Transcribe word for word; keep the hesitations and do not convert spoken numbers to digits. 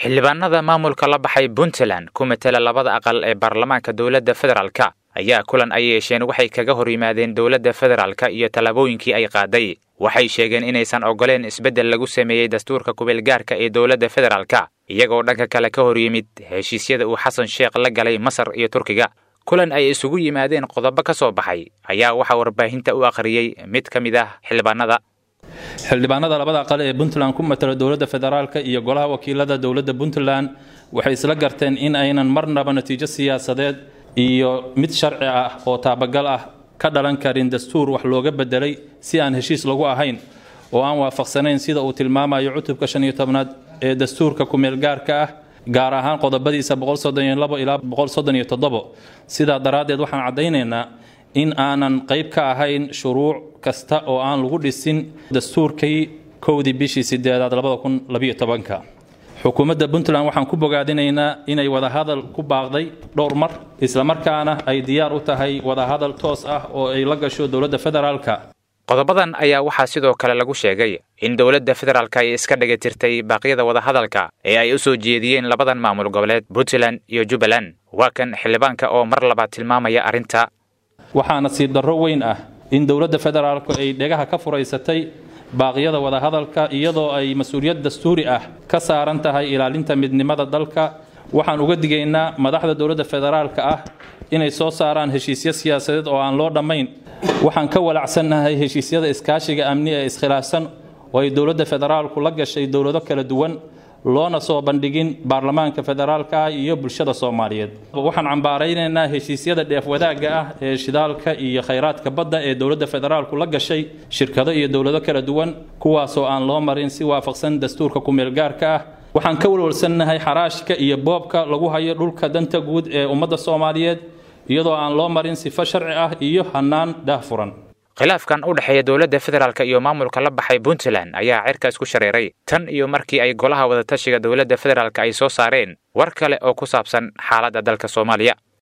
xildhibaanada maamulka la baxay Puntland ku metela labada aqal ee baarlamaanka dawladda federaalka ayaa kulan ay yeesheen waxay kaga hor yimaadeen dawladda federaalka iyo talabooyinkii ay qaaday. Waxay sheegeen inaysan ogoleen isbeddel lagu sameeyay dastuurka kubeelgaarka ee dawladda federaalka iyagoo dhanka kale ka hor yimid heshiisyada uu Xasan Sheekh la galay Masar iyo Turkiga. kulan ay isugu yimaadeen qodobo ka soo baxay ayaa waxa warbaahinta u akhriyay mid ka mid ah xildhibaanada xildhibaanada labada aqal ee Puntland ku metela dawladda federaalka iyo golaha wakiilada dawladda Puntland waxay isla garteen in aynan marnaba natiijo siyaasadeed iyo mid sharci ah oo taabagal ah ka dhalan karin dastuur wax looga bedelay si aan heshiis lagu ahayn oo aan waafaqsanayn sida uu tilmaamayo cutubka shan iyo tobnaad ee dastuurka ku meel gaarka ah gaar ahaan qodobadiisa boqol soddon iyo labo ilaa boqol soddon iyo toddoba. Sidaa daraadeed waxaan cadaynaynaa in aanan qayb ka ahayn shuruuc kasta oo aan lagu dhisin dastuurkii kowdii bishii sideedaad labada kun labiyo tobanka. xukuumadda Puntland waxaan ku bogaadinaynaa inay wada hadal ku baaqday dhowr mar isla markaana ay diyaar u tahay wada hadal toos ah oo ay la gasho dawladda federaalka. qodobadan ayaa waxaa sidoo kale lagu sheegay in dawladda federaalka ay iska dhagatirtay baaqyada wada hadalka ee ay u soo jeediyeen labadan maamul goboleed Puntland iyo Jubbaland. waa kan xildhibaanka oo mar labaad tilmaamaya arrinta. waxaana si darro weyn ah in dawladda federaalku ay dhegaha ka furaysatay baaqyada wada hadalka iyadoo ay mas'uuliyad dastuuri ah ka saaran tahay ilaalinta midnimada dalka. waxaan uga digaynaa madaxda dawladda federaalka ah inay soo saaraan heshiisyo siyaasadeed oo aan loo dhammayn. waxaan ka walaacsanahay heshiisyada iskaashiga amni ee iskhilaafsan oo ay dawladda federaalku la gashay dawlado kala duwan loona soo bandhigin baarlamaanka federaalka ah iyo bulshada Soomaaliyeed. waxaan cambaaraynaynaa heshiisyada dheef wadaagga ah ee shidaalka iyo kheyraadka badda ee dawladda federaalku la gashay shirkado iyo dawlado kala duwan kuwaas oo aan loo marin si waafaqsan dastuurka ku meel gaarka ah. waxaan ka walwalsanahay xaraashka iyo boobka lagu hayo dhulka danta guud ee ummadda Soomaaliyeed iyadoo aan loo marin sifo sharci ah iyo hanaan daahfuran. khilaafkan u dhaxeeya dawladda federaalka iyo maamulka la baxay Puntland ayaa cirkaas ku shareeray tan iyo markii ay golaha wada tashiga dawladda federaalka ay soo saareen war kale oo ku saabsan xaaladda dalka Soomaaliya.